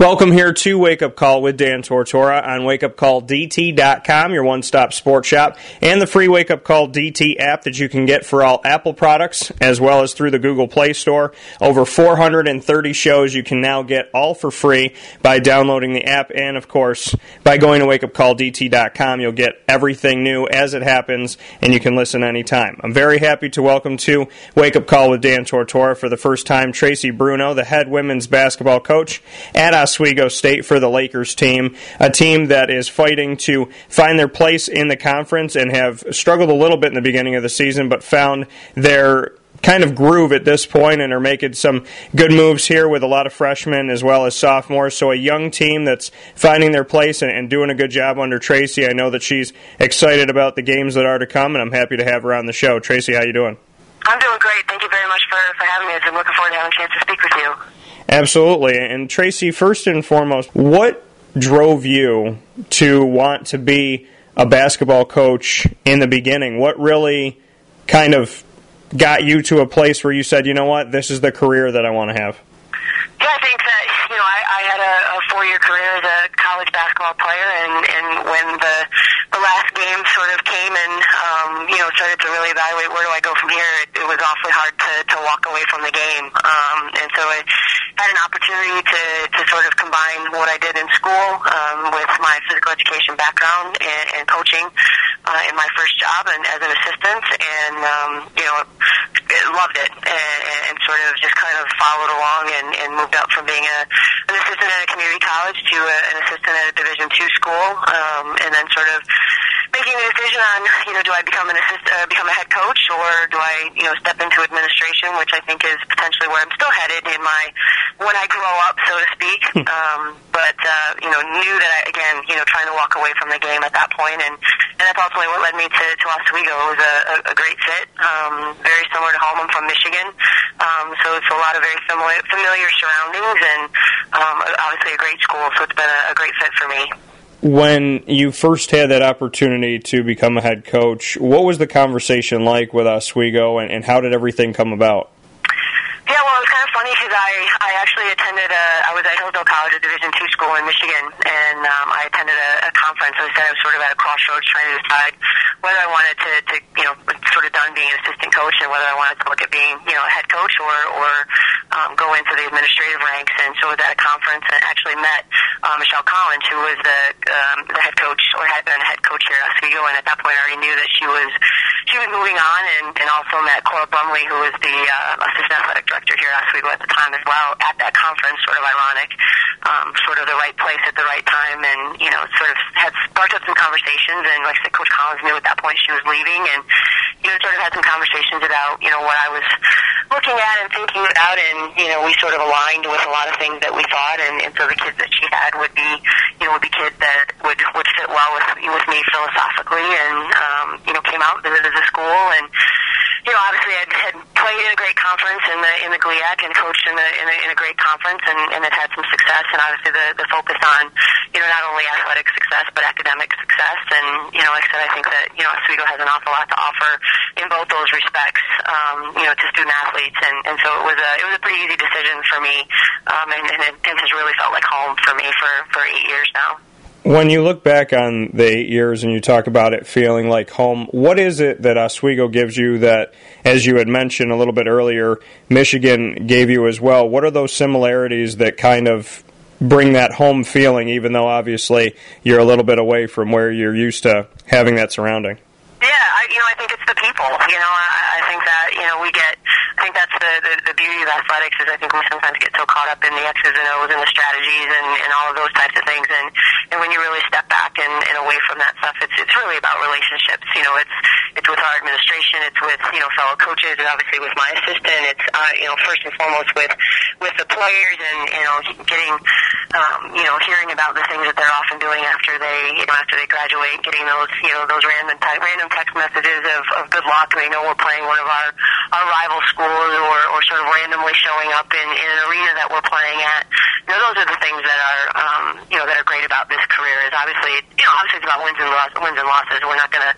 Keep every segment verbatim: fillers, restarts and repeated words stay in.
Welcome here to Wake Up Call with Dan Tortora on wake up call d t dot com, your one-stop sports shop, and the free Wake Up Call D T app that you can get for all Apple products, as well as through the Google Play Store. Over four hundred thirty shows you can now get all for free by downloading the app, and of course, by going to wake up call d t dot com, you'll get everything new as it happens, and you can listen anytime. I'm very happy to welcome to Wake Up Call with Dan Tortora for the first time Tracy Bruno, the head women's basketball coach at Oswego State for the Lakers team, a team that is fighting to find their place in the conference and have struggled a little bit in the beginning of the season, but found their kind of groove at this point and are making some good moves here with a lot of freshmen as well as sophomores. So a young team that's finding their place and, and doing a good job under Tracy. I know that she's excited about the games that are to come, and I'm happy to have her on the show. Tracy, how you doing? I'm doing great. Thank you very much for, for having me. I'm looking forward to having a chance to speak with you. Absolutely. And Tracy, first and foremost, what drove you to want to be a basketball coach in the beginning? What really kind of got you to a place where you said, you know what, this is the career that I want to have? Yeah, I think that, you know, I, I had a, a four-year career as a college basketball player, and, and when the the last game sort of came and, um, you know, started to really evaluate where do I go from here, it, it was awfully hard to, to walk away from the game. Um, and so I had an opportunity to, to sort of combine what I did in school um, with my physical education background and, and coaching uh, in my first job and as an assistant, and, um, you know, loved it and, and sort of just kind of followed along and, and moved up from being a, an assistant at a community college to a, an assistant at a Division two school, um, and then sort of making the decision on, you know, do I become an assist, uh, become a head coach, or do I, you know, step into administration, which I think is potentially where I'm still headed in my, when I grow up, so to speak. um, but, uh, you know, knew that I, again, you know, trying to walk away from the game at that point, and, and that's ultimately what led me to, to Oswego. It was a, a, a great fit, um, very similar to home. I'm from Michigan, um, so it's a lot of very familiar, familiar surroundings, and um, obviously a great school, so it's been a, a great fit for me. When you first had that opportunity to become a head coach, what was the conversation like with Oswego, and, and how did everything come about? Yeah, well, it was kind of funny because I, I actually attended a, I was at Hillsdale College, a Division two school in Michigan, and um, I attended a, a conference, and I said I was sort of at a crossroads trying to decide whether I wanted to, to, you know, sort of done being an assistant coach and whether I wanted to look at being, you know, a head coach or, or um, go into the administrative ranks. And so I was at a conference and actually met uh, Michelle Collins, who was the, um, the head coach, or had been a head coach here at Oswego, and at that point I already knew that she was she was moving on, and, and also met Cora Brumley, who was the uh, assistant athletic director here at Oswego at the time as well, at that conference. Sort of ironic, um, sort of the right place at the right time, and, you know, sort of had sparked up some conversations, and like I said, Coach Collins knew at that point she was leaving, and, you know, sort of had some conversations about, you know, what I was looking at and thinking about, and, you know, we sort of aligned with a lot of things that we thought, and, and so the kids that she had would be, you know, would be kids that would, would fit well with, with me philosophically, and, um, you know, came out and visited the school, and, you know, obviously I had played in a great conference in the in the G L I A C and coached in, the, in, a, in a great conference, and, and had had some success, and obviously the, the focus on, you know, not only athletic success but academic success, and, you know, like I said, I think that, you know, Oswego has an awful lot to offer in both those respects, um, you know, to student athletes, and, and so it was a it was a pretty easy decision for me, um, and, and it, it has really felt like home for me for, for eight years now. When you look back on the eight years and you talk about it feeling like home, what is it that Oswego gives you that, as you had mentioned a little bit earlier, Michigan gave you as well? What are those similarities that kind of bring that home feeling, even though obviously you're a little bit away from where you're used to having that surrounding? Yeah, I, you know, I think it's the people. You know, I, I think that, you know, we get, I think that's the, the, the beauty of athletics is I think we sometimes get so caught up in the X's and O's and the strategies and, and all of those types of things. And, and when you really step back and, and away from that stuff, it's it's really about relationships. You know, it's it's with our administration, it's with, you know, fellow coaches, and obviously with my assistant. It's, uh, you know, first and foremost with with the players, and, you know, getting, um, you know, hearing about the things that they're often doing after they, you know, after they graduate, getting those, you know, those random random text messages of, of good luck. They know we're playing one of our, our rival schools, or, or sort of randomly showing up in, in an arena that we're playing at. You know, those are the things that are, um, you know, that are great about this career. Is obviously, you know, obviously it's about wins and losses. Wins and losses. We're not gonna,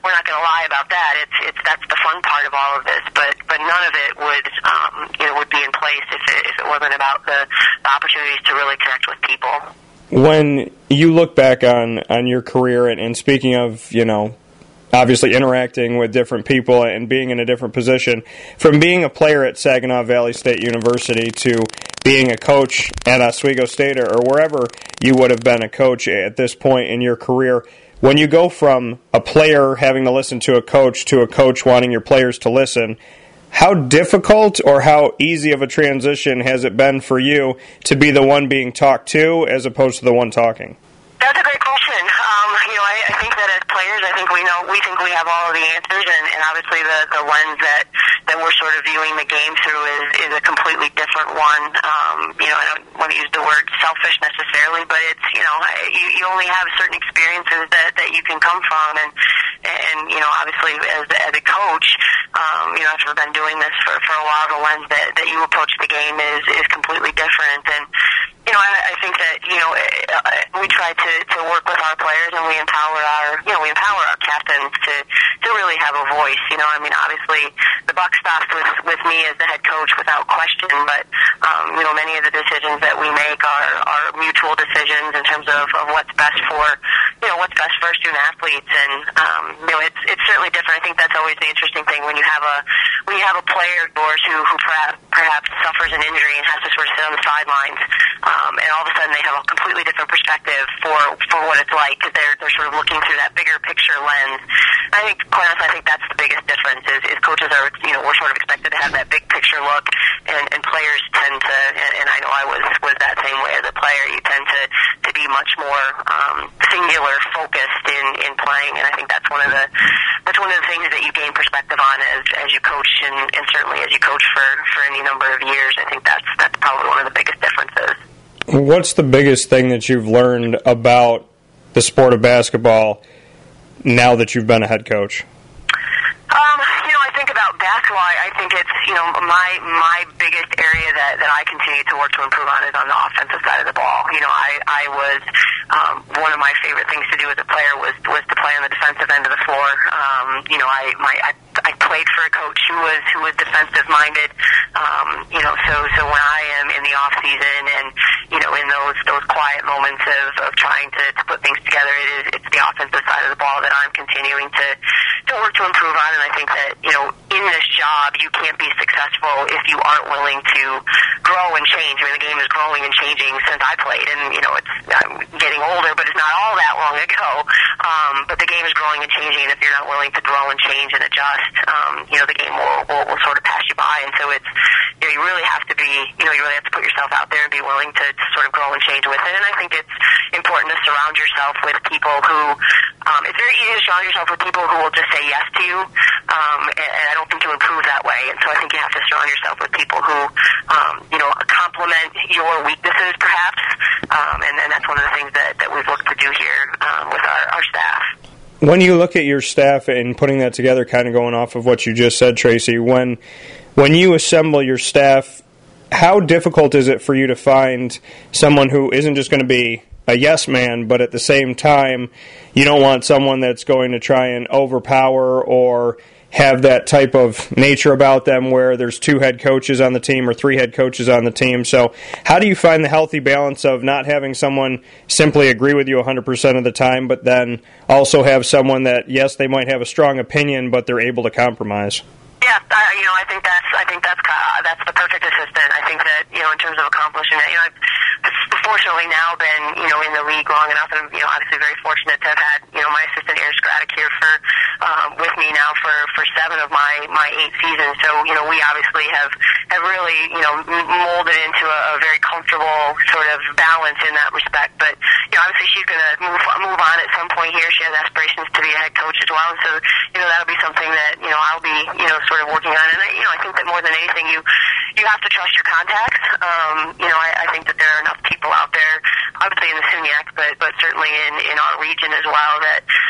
we're not going to lie about that. It's it's that's the fun part of all of this. But but none of it would um, you know would be in place if it if it wasn't about the, the opportunities to really connect with people. When you look back on, on your career, and, and speaking of, you know, obviously interacting with different people and being in a different position, from being a player at Saginaw Valley State University to being a coach at Oswego State or, or wherever you would have been a coach at this point in your career, when you go from a player having to listen to a coach to a coach wanting your players to listen, how difficult or how easy of a transition has it been for you to be the one being talked to as opposed to the one talking? That's a great question. Um, you know, I, I think that as players, I think we know, we think we have all of the answers, and, and obviously the, the lens that, that we're sort of viewing the game through is, is a completely different one. Um, you know, I don't want to use the word selfish necessarily, but it's, you know, you, you only have certain experiences that, that you can come from, and, and you know, obviously as, as a coach, um, you know, after I've been doing this for, for a while, the lens that, that you approach the game is, is completely different, and you know, I, I think that, you know, we try to, to work with our players, and we empower our, you know, we empower our captains to, to really have a voice. You know, I mean, obviously the buck stops with, with me as the head coach without question, but, um, you know, many of the decisions that we make are, are mutual decisions in terms of, of what's best for, you know, what's best for our student athletes. And, um, you know, it's, it's certainly different. I think that's always the interesting thing when you have a, when you have a player, yours, who, who perhaps, perhaps suffers an injury and has to sort of sit on the sidelines. Um, and all of a sudden they have a completely different perspective for, for what it's like, because they're, they're sort of looking through that bigger picture lens. I think, quite honestly, I think that's the biggest difference is, is coaches are, you know, we're sort of expected to have that big picture look, and, and players tend to, and, and I know I was, was that same way as a player, you tend to, to be much more um, singular focused in, in playing, and I think that's one of the, that's one of the things that you gain perspective on as, as you coach, and, and certainly as you coach for, for any number of years. I think that's, that's probably one of the biggest differences. What's the biggest thing that you've learned about the sport of basketball now that you've been a head coach? Um, you know, I think about basketball, I think it's, you know, my my biggest area that, that I continue to work to improve on is on the offensive side of the ball. You know, I, I was, um, one of my favorite things to do as a player was, was to play on the defensive end of the floor. Um, you know, I, my, I, I played for a coach who was, who was defensive minded. Um, you know, so, so when I am in the off season and, you know, in those, those quiet moments of, of trying to, to put things together, it is, it's the offensive side of the ball that I'm continuing to, to work to improve on. And I think that, you know, in this job, you can't be successful if you aren't willing to grow and change. I mean, the game is growing and changing since I played, and, you know, it's, I'm getting older, but it's not all that long ago. Um, but the game is growing and changing, and if you're not willing to grow and change and adjust, um, you know, the game will, will, will sort of pass you by. And so it's, you know, you really have to be, you know, you really have to put yourself out there and be willing to, to sort of grow and change with it. And I think it's important to surround yourself with people who, um, it's very easy to surround yourself with people who will just say yes to you, um, and, and I don't think you improve that way. And so I think you have to surround yourself with people who, um, you know, complement your weaknesses, perhaps, um, and, and that's one of the things that, that we've looked to do here um, with our, our staff. When you look at your staff and putting that together, kind of going off of what you just said, Tracy, when when you assemble your staff, how difficult is it for you to find someone who isn't just going to be a yes man, but at the same time, you don't want someone that's going to try and overpower or have that type of nature about them where there's two head coaches on the team or three head coaches on the team. So how do you find the healthy balance of not having someone simply agree with you one hundred percent of the time, but then also have someone that, yes, they might have a strong opinion, but they're able to compromise? Yeah, I, you know, I think that's I think that's uh, that's the perfect assistant. I think that, you know, in terms of accomplishing that, you know, I've fortunately now been, you know, in the league long enough, and, you know, obviously very fortunate to have had, you know, my assistant Aaron Skradek here for um, with me now for, for seven of my, my eight seasons. So, you know, we obviously have have really, you know, molded into a, a very comfortable sort of balance in that respect. But, you know, obviously she's going to move move on at some point here. She has aspirations to be a head coach as well, and so, you know, that'll be something that, you know, I'll be, you know, sort of working on. And I, you know, I think that more than anything, you you have to trust your contacts. Um, you know, I, I think that there are enough people out there, obviously in the SUNYAC, but but certainly in, in our region as well, that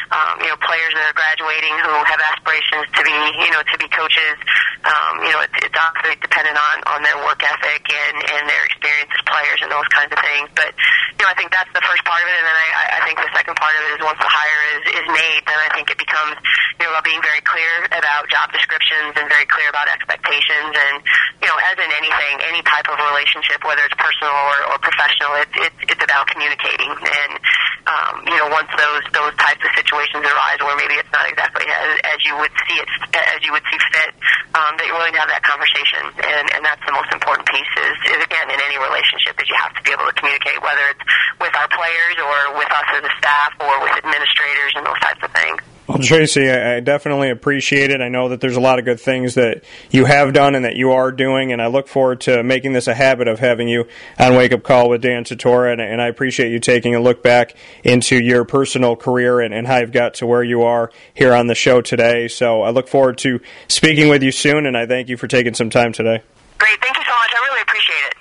um, you know, players that are graduating who have aspirations to be, you know, to be coaches. Um, you know, it's, it's obviously dependent on, on their work ethic and, and their experience as players and those kinds of things. But, you know, I think that's the first part of it. And then I, I think the second part of it is once the hire is, is made, then I think it becomes, you know, about being very clear about job descriptions and very clear about expectations. And, you know, as in anything, any type of relationship, whether it's personal or, or professional, it, it, it's about communicating. And, um, you know, once those, those types of situations arise where maybe it's not exactly as, as you would see it, as you would see fit, um, that you're willing to have that conversation. And, and that's the most important piece is, is, again, in any relationship that you have to be able to communicate, whether it's with our players or with us as a staff or with administrators and those types of things. Well, Tracy, I definitely appreciate it. I know that there's a lot of good things that you have done and that you are doing, and I look forward to making this a habit of having you on Wake Up Call with Dan Tortora, and, and I appreciate you taking a look back into your personal career and, and how you've got to where you are here on the show today. So I look forward to speaking with you soon, and I thank you for taking some time today. Great. Thank you so much. I really appreciate it.